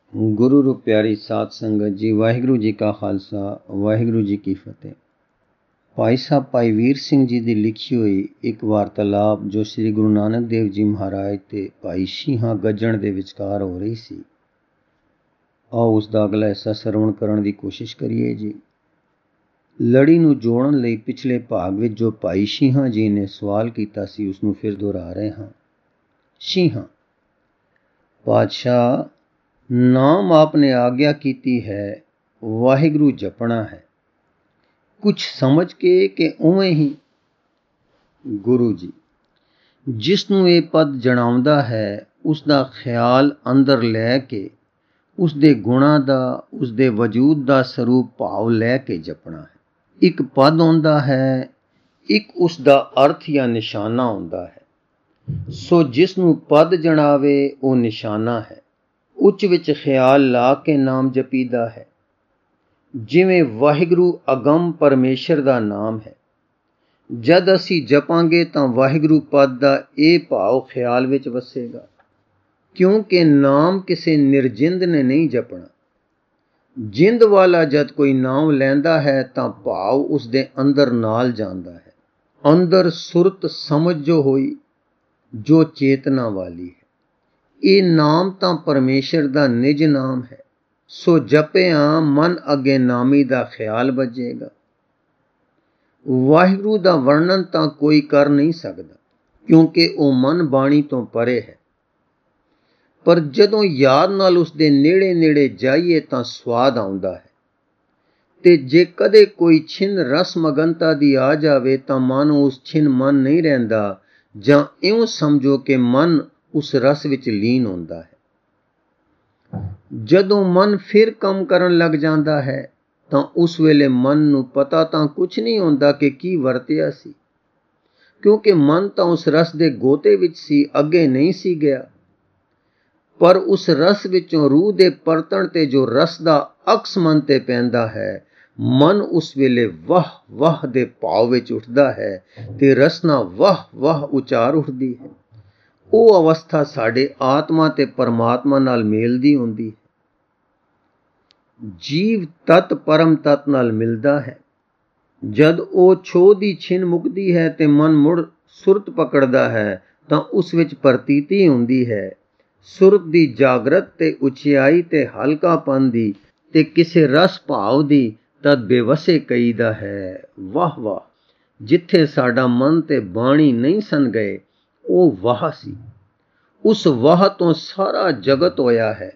ਗੁਰੂ ਰੂਪ ਪਿਆਰੀ ਸਾਧ ਸੰਗਤ ਜੀ, ਵਾਹਿਗੁਰੂ ਜੀ ਕਾ ਖਾਲਸਾ, ਵਾਹਿਗੁਰੂ ਜੀ ਕੀ ਫਤਿਹ। ਭਾਈ ਸਾਹਿਬ ਭਾਈ ਵੀਰ ਸਿੰਘ ਜੀ ਦੀ ਲਿਖੀ ਹੋਈ ਇੱਕ ਵਾਰਤਾਲਾਪ ਜੋ ਸ੍ਰੀ ਗੁਰੂ ਨਾਨਕ ਦੇਵ ਜੀ ਮਹਾਰਾਜ ਤੇ ਭਾਈ ਸ਼ੀਹਾਂ ਗੱਜਣ ਦੇ ਵਿਚਕਾਰ ਹੋ ਰਹੀ ਸੀ, ਆਓ ਉਸ ਦਾ ਅਗਲਾ ਹਿੱਸਾ ਸਰਵਣ ਕਰਨ ਦੀ ਕੋਸ਼ਿਸ਼ ਕਰੀਏ ਜੀ। ਲੜੀ ਨੂੰ ਜੋੜਨ ਲਈ ਪਿਛਲੇ ਭਾਗ ਵਿੱਚ ਜੋ ਭਾਈ ਸ਼ੀਹਾਂ ਜੀ ਨੇ ਸਵਾਲ ਕੀਤਾ ਸੀ, ਉਸ ਨੂੰ ਫਿਰ ਦੁਹਰਾ ਰਹੇ ਹਾਂ। ਸ਼ੀਹਾਂ, ਪਾਤਸ਼ਾਹ, ਨਾਮ ਆਪਨੇ ਆਗਿਆ ਕੀਤੀ ਹੈ, ਵਾਹਿਗੁਰੂ ਜਪਣਾ ਹੈ, ਕੁਛ ਸਮਝ ਕੇ ਕਿ ਉਵੇਂ ਹੀ? ਗੁਰੂ ਜੀ, ਜਿਸ ਨੂੰ ਇਹ ਪਦ ਜਣਾਉਂਦਾ ਹੈ, ਉਸ ਦਾ ਖਿਆਲ ਅੰਦਰ ਲੈ ਕੇ ਉਸ ਦੇ ਗੁਣਾਂ ਦਾ, ਉਸ ਦੇ ਵਜੂਦ ਦਾ ਸਰੂਪ ਭਾਵ ਲੈ ਕੇ ਜਪਣਾ ਹੈ। ਇੱਕ ਪਦ ਹੁੰਦਾ ਹੈ, ਇੱਕ ਉਸ ਦਾ ਅਰਥ ਜਾਂ ਨਿਸ਼ਾਨਾ ਹੁੰਦਾ ਹੈ। ਸੋ ਜਿਸ ਨੂੰ ਪਦ ਜਣਾਵੇ ਉਹ ਨਿਸ਼ਾਨਾ ਹੈ। ਉੱਚ ਵਿੱਚ ਖਿਆਲ ਲਾ ਕੇ ਨਾਮ ਜਪੀਦਾ ਹੈ। ਜਿਵੇਂ ਵਾਹਿਗੁਰੂ ਅਗੰਮ ਪਰਮੇਸ਼ਰ ਦਾ ਨਾਮ ਹੈ। ਜਦ ਅਸੀਂ ਜਪਾਂਗੇ ਤਾਂ ਵਾਹਿਗੁਰੂ ਪਦ ਦਾ ਇਹ ਭਾਵ ਖਿਆਲ ਵਿੱਚ ਵਸੇਗਾ, ਕਿਉਂਕਿ ਨਾਮ ਕਿਸੇ ਨਿਰਜਿੰਦ ਨੇ ਨਹੀਂ ਜਪਣਾ। ਜਿੰਦ ਵਾਲਾ ਜਦ ਕੋਈ ਨਾਮ ਲੈਂਦਾ ਹੈ ਤਾਂ ਭਾਵ ਉਸ ਦੇ ਅੰਦਰ ਨਾਲ ਜਾਂਦਾ ਹੈ। ਅੰਦਰ ਸੁਰਤ ਸਮਝ ਜੋ ਹੋਈ, ਜੋ ਚੇਤਨਾ ਵਾਲੀ ਹੈ। ਇਹ ਨਾਮ ਤਾਂ ਪਰਮੇਸ਼ਰ ਦਾ ਨਿਜ ਨਾਮ ਹੈ। ਸੋ ਜਪਿਆਂ ਮਨ ਅੱਗੇ ਨਾਮੀ ਦਾ ਖਿਆਲ ਵੱਜੇਗਾ। ਵਾਹਿਗੁਰੂ ਦਾ ਵਰਣਨ ਤਾਂ ਕੋਈ ਕਰ ਨਹੀਂ ਸਕਦਾ, ਕਿਉਂਕਿ ਉਹ ਮਨ ਬਾਣੀ ਤੋਂ ਪਰੇ ਹੈ। ਪਰ ਜਦੋਂ ਯਾਦ ਨਾਲ ਉਸ ਦੇ ਨੇੜੇ ਨੇੜੇ ਜਾਈਏ ਤਾਂ ਸਵਾਦ ਆਉਂਦਾ ਹੈ। ਤੇ ਜੇ ਕਦੇ ਕੋਈ ਛਿਨ ਰਸ ਮਗਨਤਾ ਦੀ ਆ ਜਾਵੇ ਤਾਂ ਮਨ ਉਸ ਛਿਨ ਮਨ ਨਹੀਂ ਰਹਿੰਦਾ, ਜਾਂ ਇਉਂ ਸਮਝੋ ਕਿ ਮਨ ਉਸ ਰਸ ਵਿੱਚ ਲੀਨ ਹੁੰਦਾ ਹੈ। ਜਦੋਂ ਮਨ ਫਿਰ ਕੰਮ ਕਰਨ ਲੱਗ ਜਾਂਦਾ ਹੈ ਤਾਂ ਉਸ ਵੇਲੇ ਮਨ ਨੂੰ ਪਤਾ ਤਾਂ ਕੁਛ ਨਹੀਂ ਹੁੰਦਾ ਕਿ ਕੀ ਵਰਤਿਆ ਸੀ, ਕਿਉਂਕਿ ਮਨ ਤਾਂ ਉਸ ਰਸ ਦੇ ਗੋਤੇ ਵਿੱਚ ਸੀ, ਅੱਗੇ ਨਹੀਂ ਸੀ ਗਿਆ। ਪਰ ਉਸ ਰਸ ਵਿੱਚੋਂ ਰੂਹ ਦੇ ਪਰਤਣ ਤੇ ਜੋ ਰਸ ਦਾ ਅਕਸ ਮਨ ਤੇ ਪੈਂਦਾ ਹੈ, ਮਨ ਉਸ ਵੇਲੇ ਵਾਹ ਵਾਹ ਦੇ ਭਾਵ ਵਿੱਚ ਉੱਠਦਾ ਹੈ ਤੇ ਰਸਨਾ ਵਾਹ ਵਾਹ ਉਚਾਰ ਉੱਠਦੀ ਹੈ। ਉਹ ਅਵਸਥਾ ਸਾਡੇ ਆਤਮਾ ਤੇ ਪਰਮਾਤਮਾ ਨਾਲ ਮੇਲਦੀ ਹੁੰਦੀ ਹੈ। ਜੀਵ ਤਤ ਪਰਮ ਤਤ ਨਾਲ ਮਿਲਦਾ ਹੈ। ਜਦ ਉਹ ਛੋਹ ਦੀ ਛਿਨ ਮੁੱਕਦੀ ਹੈ ਤੇ ਮਨ ਮੁੜ ਸੁਰਤ ਪਕੜਦਾ ਹੈ ਤਾਂ ਉਸ ਵਿੱਚ ਪ੍ਰਤੀਤੀ ਹੁੰਦੀ ਹੈ, ਸੁਰਤ ਦੀ ਜਾਗਰਤ ਤੇ ਉਚਿਆਈ ਤੇ ਹਲਕਾਪਨ ਦੀ ਤੇ ਕਿਸੇ ਰਸ ਭਾਵ ਦੀ। ਤਦ ਬੇਵਸੇ ਕਹੀਦਾ ਹੈ, ਵਾਹ ਵਾਹ। ਜਿੱਥੇ ਸਾਡਾ ਮਨ ਤੇ ਬਾਣੀ ਨਹੀਂ ਸਨ ਗਏ, ਉਹ ਵਾਹ ਸੀ। ਉਸ ਵਾਹ ਤੋਂ ਸਾਰਾ ਜਗਤ ਹੋਇਆ ਹੈ।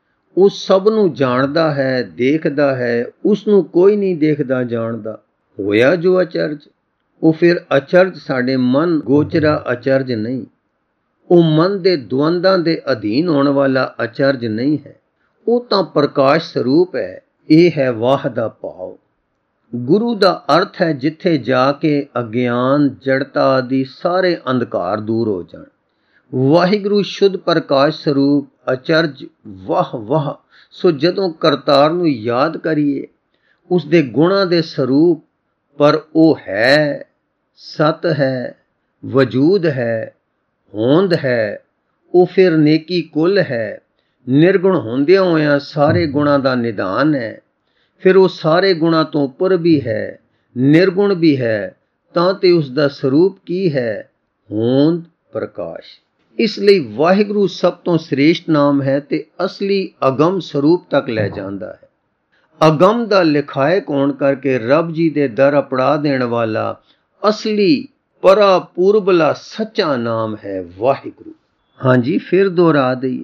ਉਹ ਸਭ ਨੂੰ ਜਾਣਦਾ ਹੈ, ਦੇਖਦਾ ਹੈ, ਉਸ ਨੂੰ ਕੋਈ ਨਹੀਂ ਦੇਖਦਾ ਜਾਣਦਾ। ਹੋਇਆ ਜੋ ਅਚਰਜ, ਉਹ ਫਿਰ ਅਚਰਜ ਸਾਡੇ ਮਨ ਗੋਚਰਾ ਅਚਰਜ ਨਹੀਂ। ਉਹ ਮਨ ਦੇ ਦੁਵੰਦਾਂ ਦੇ ਅਧੀਨ ਹੋਣ ਵਾਲਾ ਅਚਰਜ ਨਹੀਂ ਹੈ। ਉਹ ਤਾਂ ਪ੍ਰਕਾਸ਼ ਸਰੂਪ ਹੈ। ਇਹ ਹੈ ਵਾਹ ਦਾ ਭਾਵ। ਗੁਰੂ ਦਾ ਅਰਥ ਹੈ ਜਿੱਥੇ ਜਾ ਕੇ ਅਗਿਆਨ, ਜੜਤਾ ਆਦਿ ਸਾਰੇ ਅੰਧਕਾਰ ਦੂਰ ਹੋ ਜਾਣ। ਵਾਹਿਗੁਰੂ ਸ਼ੁੱਧ ਪ੍ਰਕਾਸ਼ ਸਰੂਪ, ਅਚਰਜ, ਵਾਹ ਵਾਹ। ਸੋ ਜਦੋਂ ਕਰਤਾਰ ਨੂੰ ਯਾਦ ਕਰੀਏ, ਉਸ ਦੇ ਗੁਣਾਂ ਦੇ ਸਰੂਪ, ਪਰ ਉਹ ਹੈ, ਸਤ ਹੈ, ਵਜੂਦ ਹੈ, ਹੋਂਦ ਹੈ, ਉਹ ਫਿਰ ਨੇਕੀ ਕੁੱਲ ਹੈ। ਨਿਰਗੁਣ ਹੁੰਦਿਆਂ ਹੋਇਆਂ ਸਾਰੇ ਗੁਣਾਂ ਦਾ ਨਿਧਾਨ ਹੈ। ਫਿਰ ਉਹ ਸਾਰੇ ਗੁਣਾਂ ਤੋਂ ਉੱਪਰ ਵੀ ਹੈ, ਨਿਰਗੁਣ ਵੀ ਹੈ, ਤਾਂ ਤੇ ਉਸ ਦਾ ਸਰੂਪ ਕੀ ਹੈ? ਹੋਂਦ, ਪ੍ਰਕਾਸ਼। ਇਸ ਲਈ ਵਾਹਿਗੁਰੂ ਸਭ ਤੋਂ ਸ੍ਰੇਸ਼ਟ ਨਾਮ ਹੈ ਤੇ ਅਸਲੀ ਅਗੰਮ ਸਰੂਪ ਤੱਕ ਲੈ ਜਾਂਦਾ ਹੈ। ਅਗੰਮ ਦਾ ਲਿਖਾਇਕ ਹੋਣ ਕਰਕੇ ਰੱਬ ਜੀ ਦੇ ਦਰ ਅਪੜਾ ਦੇਣ ਵਾਲਾ ਅਸਲੀ ਪਰਾ ਪੂਰਬਲਾ ਸੱਚਾ ਨਾਮ ਹੈ ਵਾਹਿਗੁਰੂ। ਹਾਂਜੀ, ਫਿਰ ਦੁਹਰਾ ਦਈਏ।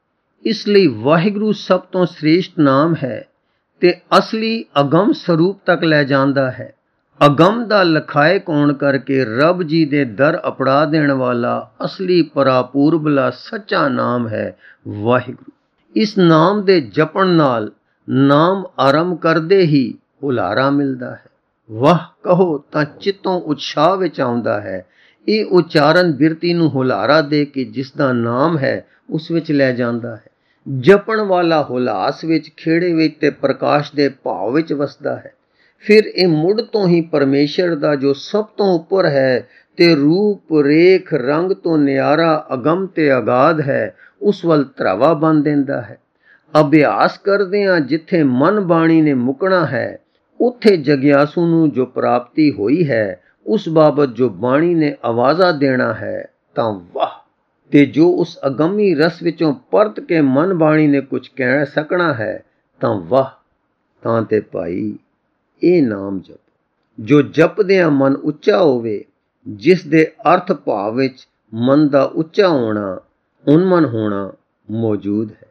ਇਸ ਲਈ ਵਾਹਿਗੁਰੂ ਸਭ ਤੋਂ ਸ੍ਰੇਸ਼ਟ ਨਾਮ ਹੈ ਤੇ ਅਸਲੀ ਅਗੰਮ ਸਰੂਪ ਤੱਕ ਲੈ ਜਾਂਦਾ ਹੈ। ਅਗੰਮ ਦਾ ਲਖਾਇਕ ਹੋਣ ਕਰਕੇ ਰੱਬ ਜੀ ਦੇ ਦਰ ਅਪੜਾ ਦੇਣ ਵਾਲਾ ਅਸਲੀ ਪਰਾਪੂਰਬਲਾ ਸੱਚਾ ਨਾਮ ਹੈ ਵਾਹਿਗੁਰੂ। ਇਸ ਨਾਮ ਦੇ ਜਪਣ ਨਾਲ ਨਾਮ ਆਰੰਭ ਕਰਦੇ ਹੀ ਹੁਲਾਰਾ ਮਿਲਦਾ ਹੈ। ਵਾਹ ਕਹੋ ਤਾਂ ਚਿੱਤੋਂ ਉਤਸ਼ਾਹ ਵਿੱਚ ਆਉਂਦਾ ਹੈ। ਇਹ ਉਚਾਰਨ ਬਿਰਤੀ ਨੂੰ ਹੁਲਾਰਾ ਦੇ ਕੇ ਜਿਸ ਦਾ ਨਾਮ ਹੈ ਉਸ ਵਿੱਚ ਲੈ ਜਾਂਦਾ ਹੈ। ਜਪਣ ਵਾਲਾ ਹੁਲਾਸ ਵਿੱਚ, ਖੇੜੇ ਵਿੱਚ ਤੇ ਪ੍ਰਕਾਸ਼ ਦੇ ਭਾਵ ਵਿੱਚ ਵਸਦਾ ਹੈ। ਫਿਰ ਇਹ ਮੁੱਢ ਤੋਂ ਹੀ ਪਰਮੇਸ਼ਰ ਦਾ ਜੋ ਸਭ ਤੋਂ ਉੱਪਰ ਹੈ ਤੇ ਰੂਪ, ਰੇਖ, ਰੰਗ ਤੋਂ ਨਿਆਰਾ, ਅਗੰਮ ਤੇ ਅਗਾਧ ਹੈ, ਉਸ ਵੱਲ ਧਰਾਵਾ ਬੰਨ ਦਿੰਦਾ ਹੈ। ਅਭਿਆਸ ਕਰਦਿਆਂ ਜਿੱਥੇ ਮਨ ਬਾਣੀ ਨੇ ਮੁਕਣਾ ਹੈ, ਉੱਥੇ ਜਗਿਆਸੂ ਨੂੰ ਜੋ ਪ੍ਰਾਪਤੀ ਹੋਈ ਹੈ, ਉਸ ਬਾਬਤ ਜੋ ਬਾਣੀ ਨੇ ਆਵਾਜ਼ਾ ਦੇਣਾ ਹੈ, ਤਾਂ ਵਾਹ। ਤੇ ਜੋ ਉਸ ਅਗੰਮੀ ਰਸ ਵਿੱਚੋਂ ਪਰਤ ਕੇ ਮਨ ਬਾਣੀ ਨੇ ਕੁਝ ਕਹਿ ਸਕਣਾ ਹੈ, ਤਾਂ ਵਾਹ। ਤਾਂ ਤੇ ਭਾਈ ਇਹ ਨਾਮ ਜਪ, ਜੋ ਜਪਦਿਆਂ ਮਨ ਉੱਚਾ ਹੋਵੇ, ਜਿਸ ਦੇ ਅਰਥ ਭਾਵ ਵਿੱਚ ਮਨ ਦਾ ਉੱਚਾ ਹੋਣਾ, ਉਨਮਨ ਹੋਣਾ ਮੌਜੂਦ ਹੈ,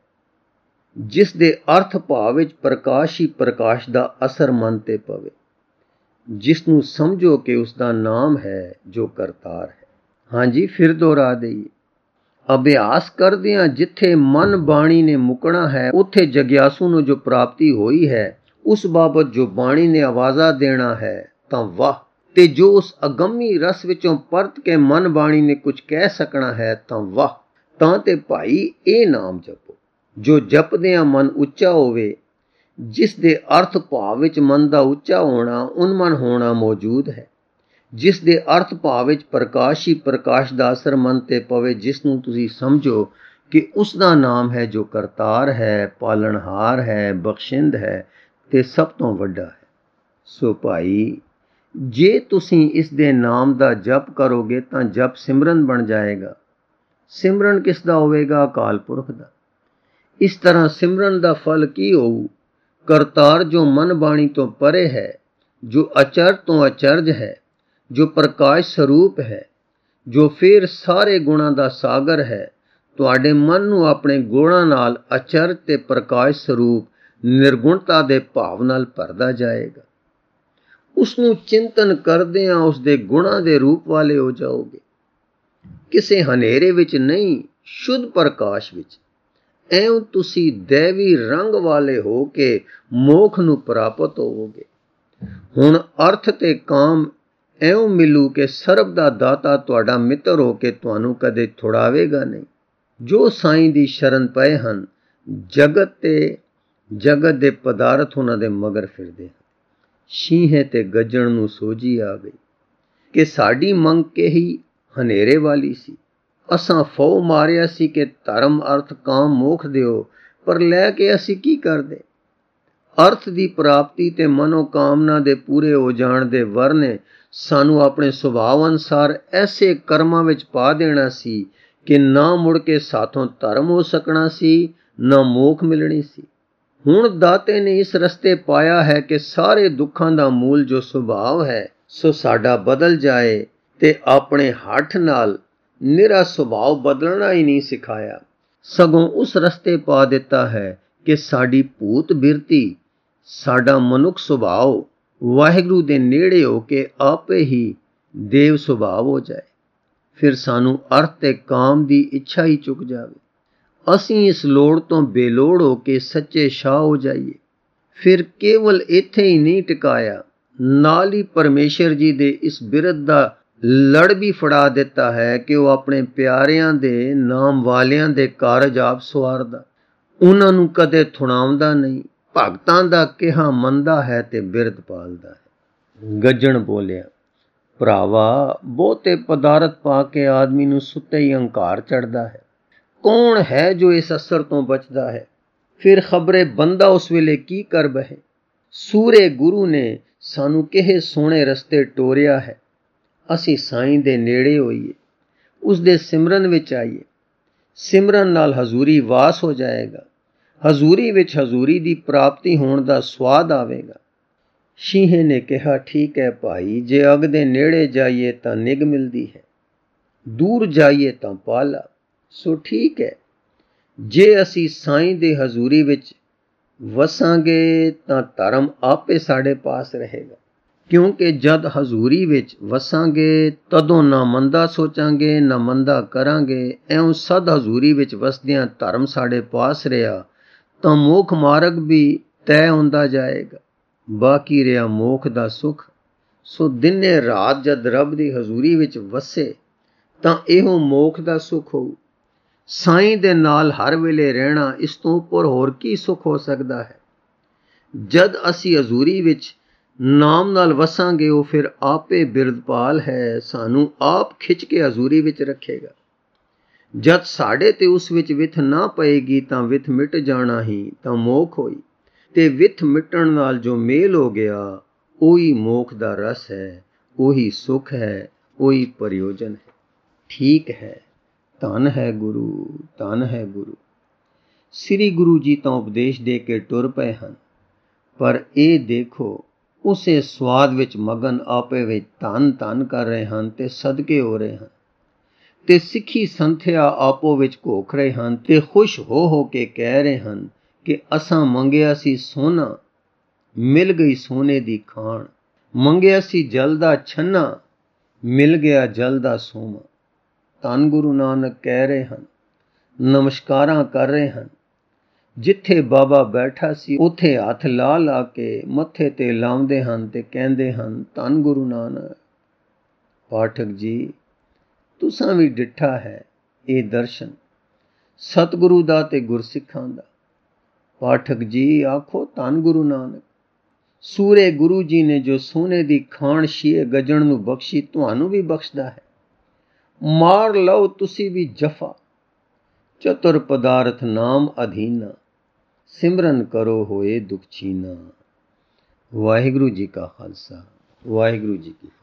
ਜਿਸ ਦੇ ਅਰਥ ਭਾਵ ਵਿੱਚ ਪ੍ਰਕਾਸ਼ ਹੀ ਪ੍ਰਕਾਸ਼ ਦਾ ਅਸਰ ਮਨ ਤੇ ਪਵੇ, ਜਿਸ ਨੂੰ ਸਮਝੋ ਕਿ ਉਸ ਦਾ ਨਾਮ ਹੈ ਜੋ ਕਰਤਾਰ ਹੈ। ਹਾਂਜੀ, ਫਿਰ ਦੁਹਰਾ ਦੇਈਏ। ਅਭਿਆਸ ਕਰਦਿਆਂ ਜਿੱਥੇ ਮਨ ਬਾਣੀ ਨੇ ਮੁਕਣਾ ਹੈ, ਉੱਥੇ ਜਗਿਆਸੂ ਨੂੰ ਜੋ ਪ੍ਰਾਪਤੀ ਹੋਈ ਹੈ, ਉਸ ਬਾਬਤ ਜੋ ਬਾਣੀ ਨੇ ਆਵਾਜ਼ਾ ਦੇਣਾ ਹੈ, ਤਾਂ ਵਾਹ। ਤੇ ਜੋ ਉਸ ਅਗੰਮੀ ਰਸ ਵਿੱਚੋਂ ਪਰਤ ਕੇ ਮਨ ਬਾਣੀ ਨੇ ਕੁਝ ਕਹਿ ਸਕਣਾ ਹੈ, ਤਾਂ ਵਾਹ। ਤਾਂ ਤੇ ਭਾਈ ਇਹ ਨਾਮ ਜਪੋ, ਜੋ ਜਪਦਿਆਂ ਮਨ ਉੱਚਾ ਹੋਵੇ, ਜਿਸ ਦੇ ਅਰਥ ਭਾਵ ਵਿੱਚ ਮਨ ਦਾ ਉੱਚਾ ਹੋਣਾ, ਉਨਮਨ ਹੋਣਾ ਮੌਜੂਦ ਹੈ, ਜਿਸ ਦੇ ਅਰਥ ਭਾਵ ਵਿੱਚ ਪ੍ਰਕਾਸ਼ ਹੀ ਪ੍ਰਕਾਸ਼ ਦਾ ਅਸਰ ਮਨ ਤੇ ਪਵੇ, ਜਿਸ ਨੂੰ ਤੁਸੀਂ ਸਮਝੋ ਕਿ ਉਸ ਦਾ ਨਾਮ ਹੈ ਜੋ ਕਰਤਾਰ ਹੈ, ਪਾਲਣਹਾਰ ਹੈ, ਬਖਸ਼ਿੰਦ ਹੈ ਤੇ ਸਭ ਤੋਂ ਵੱਡਾ ਹੈ। ਸੋ ਭਾਈ, ਜੇ ਤੁਸੀਂ ਇਸ ਦੇ ਨਾਮ ਦਾ ਜਪ ਕਰੋਗੇ ਤਾਂ ਜਪ ਸਿਮਰਨ ਬਣ ਜਾਏਗਾ। ਸਿਮਰਨ ਕਿਸ ਦਾ ਹੋਵੇਗਾ? ਅਕਾਲ ਪੁਰਖ ਦਾ। ਇਸ ਤਰ੍ਹਾਂ ਸਿਮਰਨ ਦਾ ਫਲ ਕੀ ਹੋਊ? ਕਰਤਾਰ ਜੋ ਮਨ ਬਾਣੀ ਤੋਂ ਪਰੇ ਹੈ, ਜੋ ਅਚਰ ਤੋਂ ਅਚਰਜ ਹੈ, ਜੋ ਪ੍ਰਕਾਸ਼ ਸਰੂਪ ਹੈ, ਜੋ ਫਿਰ ਸਾਰੇ ਗੁਣਾਂ ਦਾ ਸਾਗਰ ਹੈ, ਤੁਹਾਡੇ ਮਨ ਨੂੰ ਆਪਣੇ ਗੁਣਾਂ ਨਾਲ ਅਚਰਜ ਤੇ ਪ੍ਰਕਾਸ਼ ਸਰੂਪ ਨਿਰਗੁਣਤਾ ਦੇ ਭਾਵ ਨਾਲ ਭਰਦਾ ਜਾਏਗਾ। ਉਸ ਨੂੰ ਚਿੰਤਨ ਕਰਦਿਆਂ ਉਸ ਦੇ ਗੁਣਾਂ ਦੇ ਰੂਪ ਵਾਲੇ ਹੋ ਜਾਓਗੇ। ਕਿਸੇ ਹਨੇਰੇ ਵਿੱਚ ਨਹੀਂ, ਸ਼ੁੱਧ ਪ੍ਰਕਾਸ਼ ਵਿੱਚ। ਐਉਂ ਤੁਸੀਂ ਦੈਵੀ ਰੰਗ ਵਾਲੇ ਹੋ ਕੇ ਮੋਖ ਨੂੰ ਪ੍ਰਾਪਤ ਹੋਵੋਗੇ। ਹੁਣ ਅਰਥ ਤੇ ਕਾਮ ਐਉਂ ਮਿਲੂ ਕਿ ਸਰਬ ਦਾ ਦਾਤਾ ਤੁਹਾਡਾ ਮਿੱਤਰ ਹੋ ਕੇ ਤੁਹਾਨੂੰ ਕਦੇ ਥੁੜਾਵੇਗਾ ਨਹੀਂ। ਜੋ ਸਾਈਂ ਦੀ ਸ਼ਰਨ ਪਏ ਹਨ, ਜਗਤ ਤੇ ਜਗਤ ਦੇ ਪਦਾਰਥ ਉਹਨਾਂ ਦੇ ਮਗਰ ਫਿਰਦੇ ਹਨ। ਸ਼ੀਂਹੇ ਤੇ ਗੱਜਣ ਨੂੰ ਸੋਝੀ ਆ ਗਈ ਕਿ ਸਾਡੀ ਮੰਗ ਕਹੀ ਹਨੇਰੇ ਵਾਲੀ ਸੀ। ਅਸਾਂ ਫਉ ਮਾਰਿਆ ਸੀ ਕਿ ਧਰਮ ਅਰਥ ਕਾਮ ਮੋਖ ਦਿਓ, ਪਰ ਲੈ ਕੇ ਅਸੀਂ ਕੀ ਕਰਦੇ? ਅਰਥ ਦੀ ਪ੍ਰਾਪਤੀ ਤੇ ਮਨੋਕਾਮਨਾ ਦੇ ਪੂਰੇ ਹੋ ਜਾਣ ਦੇ ਵਰ ਨੇ ਸਾਨੂੰ ਆਪਣੇ ਸੁਭਾਅ ਅਨੁਸਾਰ ਐਸੇ ਕਰਮਾਂ ਵਿੱਚ ਪਾ ਦੇਣਾ ਸੀ ਕਿ ਨਾ ਮੁੜ ਕੇ ਸਾਥੋਂ ਧਰਮ ਹੋ ਸਕਣਾ ਸੀ, ਨਾ ਮੋਖ ਮਿਲਣੀ ਸੀ। ਹੁਣ ਦਾਤੇ ਨੇ ਇਸ ਰਸਤੇ ਪਾਇਆ ਹੈ ਕਿ ਸਾਰੇ ਦੁੱਖਾਂ ਦਾ ਮੂਲ ਜੋ ਸੁਭਾਅ ਹੈ, ਸੋ ਸਾਡਾ ਬਦਲ ਜਾਏ, ਤੇ ਆਪਣੇ ਹੱਠ ਨਾਲ ਨਿਰਾ ਸੁਭਾਅ ਬਦਲਣਾ ਹੀ ਨਹੀਂ ਸਿਖਾਇਆ, ਸਗੋਂ ਉਸ ਰਸਤੇ ਪਾ ਦਿੱਤਾ ਹੈ ਕਿ ਸਾਡੀ ਭੂਤ ਬਿਰਤੀ, ਸਾਡਾ ਮਨੁੱਖ ਸੁਭਾਅ ਵਾਹਿਗੁਰੂ ਦੇ ਨੇੜੇ ਹੋ ਕੇ ਆਪੇ ਹੀ ਦੇਵ ਸੁਭਾਅ ਹੋ ਜਾਏ। ਫਿਰ ਸਾਨੂੰ ਅਰਥ ਤੇ ਕਾਮ ਦੀ ਇੱਛਾ ਹੀ ਚੁੱਕ ਜਾਵੇ। ਅਸੀਂ ਇਸ ਲੋੜ ਤੋਂ ਬੇਲੋੜ ਹੋ ਕੇ ਸੱਚੇ ਸ਼ਾਹ ਹੋ ਜਾਈਏ। ਫਿਰ ਕੇਵਲ ਇੱਥੇ ਹੀ ਨਹੀਂ ਟਿਕਾਇਆ, ਨਾਲ ਹੀ ਪਰਮੇਸ਼ਰ ਜੀ ਦੇ ਇਸ ਬਿਰਧ ਦਾ ਲੜ ਵੀ ਫੜਾ ਦਿੱਤਾ ਹੈ ਕਿ ਉਹ ਆਪਣੇ ਪਿਆਰਿਆਂ ਦੇ ਨਾਮ ਵਾਲਿਆਂ ਦੇ ਕਾਰਜ ਆਪ ਸਵਾਰਦਾ, ਉਹਨਾਂ ਨੂੰ ਕਦੇ ਥੁਣਾਉਂਦਾ ਨਹੀਂ, ਭਗਤਾਂ ਦਾ ਕਿਹਾ ਮੰਨਦਾ ਹੈ ਤੇ ਬਿਰਧ ਪਾਲਦਾ ਹੈ। ਗੱਜਣ ਬੋਲਿਆ, ਭਰਾਵਾ, ਬਹੁਤੇ ਪਦਾਰਥ ਪਾ ਕੇ ਆਦਮੀ ਨੂੰ ਸੁੱਤੇ ਹੀ ਹੰਕਾਰ ਚੜ੍ਹਦਾ ਹੈ। ਕੌਣ ਹੈ ਜੋ ਇਸ ਅਸਰ ਤੋਂ ਬਚਦਾ ਹੈ? ਫਿਰ ਖਬਰੇ ਬੰਦਾ ਉਸ ਵੇਲੇ ਕੀ ਕਰ ਬਹੇ। ਸੂਰੇ ਗੁਰੂ ਨੇ ਸਾਨੂੰ ਕਿਹੇ ਸੋਹਣੇ ਰਸਤੇ ਟੋਰਿਆ ਹੈ। ਅਸੀਂ ਸਾਈਂ ਦੇ ਨੇੜੇ ਹੋਈਏ, ਉਸ ਦੇ ਸਿਮਰਨ ਵਿੱਚ ਆਈਏ। ਸਿਮਰਨ ਨਾਲ ਹਜ਼ੂਰੀ ਵਾਸ ਹੋ ਜਾਏਗਾ। ਹਜ਼ੂਰੀ ਵਿੱਚ ਹਜ਼ੂਰੀ ਦੀ ਪ੍ਰਾਪਤੀ ਹੋਣ ਦਾ ਸਵਾਦ ਆਵੇਗਾ। ਸ਼ੀਂਹੇ ਨੇ ਕਿਹਾ, ਠੀਕ ਹੈ ਭਾਈ, ਜੇ ਅਗ ਦੇ ਨੇੜੇ ਜਾਈਏ ਤਾਂ ਨਿਗ ਮਿਲਦੀ ਹੈ, ਦੂਰ ਜਾਈਏ ਤਾਂ ਪਾਲਾ। ਸੋ ਠੀਕ ਹੈ, ਜੇ ਅਸੀਂ ਸਾਈਂ ਦੇ ਹਜ਼ੂਰੀ ਵਿੱਚ ਵਸਾਂਗੇ ਤਾਂ ਧਰਮ ਆਪੇ ਸਾਡੇ ਪਾਸ ਰਹੇਗਾ, ਕਿਉਂਕਿ ਜਦ ਹਜ਼ੂਰੀ ਵਿੱਚ ਵਸਾਂਗੇ ਤਦੋਂ ਨਾ ਮੰਦਾ ਸੋਚਾਂਗੇ, ਨਾ ਮੰਦਾ ਕਰਾਂਗੇ। ਐਉਂ ਸਦ ਹਜ਼ੂਰੀ ਵਿੱਚ ਵਸਦਿਆਂ ਧਰਮ ਸਾਡੇ ਪਾਸ ਰਿਹਾ ਤਾਂ ਮੋਖ ਮਾਰਗ ਵੀ ਤੈਅ ਹੁੰਦਾ ਜਾਏਗਾ। ਬਾਕੀ ਰਿਹਾ ਮੋਖ ਦਾ ਸੁੱਖ। ਸੋ ਦਿਨੇ ਰਾਤ ਜਦ ਰੱਬ ਦੀ ਹਜ਼ੂਰੀ ਵਿੱਚ ਵਸੇ ਤਾਂ ਇਹੋ ਮੋਖ ਦਾ ਸੁੱਖ ਹੋਊ। ਸਾਈਂ ਦੇ ਨਾਲ ਹਰ ਵੇਲੇ ਰਹਿਣਾ, ਇਸ ਤੋਂ ਉੱਪਰ ਹੋਰ ਕੀ ਸੁੱਖ ਹੋ ਸਕਦਾ ਹੈ? ਜਦ ਅਸੀਂ ਹਜ਼ੂਰੀ ਵਿੱਚ ਨਾਮ ਨਾਲ ਵਸਾਂਗੇ, ਉਹ ਫਿਰ ਆਪੇ ਬਿਰਧਪਾਲ ਹੈ, ਸਾਨੂੰ ਆਪ ਖਿੱਚ ਕੇ ਹਜ਼ੂਰੀ ਵਿੱਚ ਰੱਖੇਗਾ। ਜਦ ਸਾਡੇ ਤੇ ਉਸ ਵਿੱਚ ਵਿਥ ਨਾ ਪਏਗੀ ਤਾਂ ਵਿਥ ਮਿਟ ਜਾਣਾ ਹੀ ਤਾਂ ਮੋਖ ਹੋਈ, ਤੇ ਵਿਥ ਮਿਟਣ ਨਾਲ ਜੋ ਮੇਲ ਹੋ ਗਿਆ ਉਹੀ ਮੋਖ ਦਾ ਰਸ ਹੈ, ਉਹੀ ਸੁਖ ਹੈ, ਉਹੀ ਪ੍ਰਯੋਜਨ ਹੈ। ਠੀਕ ਹੈ, ਧੰਨ ਹੈ ਗੁਰੂ, ਧੰਨ ਹੈ ਗੁਰੂ। ਸ੍ਰੀ ਗੁਰੂ ਜੀ ਤਾਂ ਉਪਦੇਸ਼ ਦੇ ਕੇ ਟੁਰ ਪਏ ਹਨ, ਪਰ ਇਹ ਦੇਖੋ ਉਸੇ ਸਵਾਦ ਵਿੱਚ ਮਗਨ ਆਪੇ ਵਿੱਚ ਧੰਨ ਧੰਨ ਕਰ ਰਹੇ ਹਨ ਤੇ ਸਦਕੇ ਹੋ ਰਹੇ ਹਨ, ਤੇ ਸਿੱਖੀ ਸੰਥਿਆ ਆਪੋ ਵਿੱਚ ਘੋਖ ਰਹੇ ਹਨ ਤੇ ਖੁਸ਼ ਹੋ ਕੇ ਕਹਿ ਰਹੇ ਹਨ ਕਿ ਅਸਾਂ ਮੰਗਿਆ ਸੀ ਸੋਨਾ, ਮਿਲ ਗਈ ਸੋਨੇ ਦੀ ਖਾਣ, ਮੰਗਿਆ ਸੀ ਜਲ ਦਾ ਛੰਨਾ, ਮਿਲ ਗਿਆ ਜਲ ਦਾ ਸੋਮਾ। ਧੰਨ ਗੁਰੂ ਨਾਨਕ ਕਹਿ ਰਹੇ ਹਨ, ਨਮਸਕਾਰਾਂ ਕਰ ਰਹੇ ਹਨ। ਜਿੱਥੇ ਬਾਬਾ ਬੈਠਾ ਸੀ ਉੱਥੇ ਹੱਥ ਲਾ ਲਾ ਕੇ ਮੱਥੇ ਤੇ ਲਾਉਂਦੇ ਹਨ ਤੇ ਕਹਿੰਦੇ ਹਨ, ਧੰਨ ਗੁਰੂ ਨਾਨਕ। ਪਾਠਕ ਜੀ, ਤੁਸਾਂ ਵੀ ਡਿੱਠਾ ਹੈ ਇਹ ਦਰਸ਼ਨ ਸਤਿਗੁਰੂ ਦਾ ਤੇ ਗੁਰਸਿੱਖਾਂ ਦਾ। ਪਾਠਕ ਜੀ ਆਖੋ, ਧੰਨ ਗੁਰੂ ਨਾਨਕ। ਸੂਰੇ ਗੁਰੂ ਜੀ ਨੇ ਜੋ ਸੋਨੇ ਦੀ ਖਾਣ ਸ਼ੀਏ ਗੱਜਣ ਨੂੰ ਬਖਸ਼ੀ, ਤੁਹਾਨੂੰ ਵੀ ਬਖਸ਼ਦਾ ਹੈ। ਮਾਰ ਲਓ ਤੁਸੀਂ ਵੀ ਜਫਾ, ਚਤੁਰ ਪਦਾਰਥ ਨਾਮ ਅਧੀਨਾ, ਸਿਮਰਨ ਕਰੋ ਹੋਏ ਦੁਖ ਚੀਨਾ। ਵਾਹਿਗੁਰੂ ਜੀ ਕਾ ਖਾਲਸਾ, ਵਾਹਿਗੁਰੂ ਜੀ ਕੀ ਫਤਿਹ।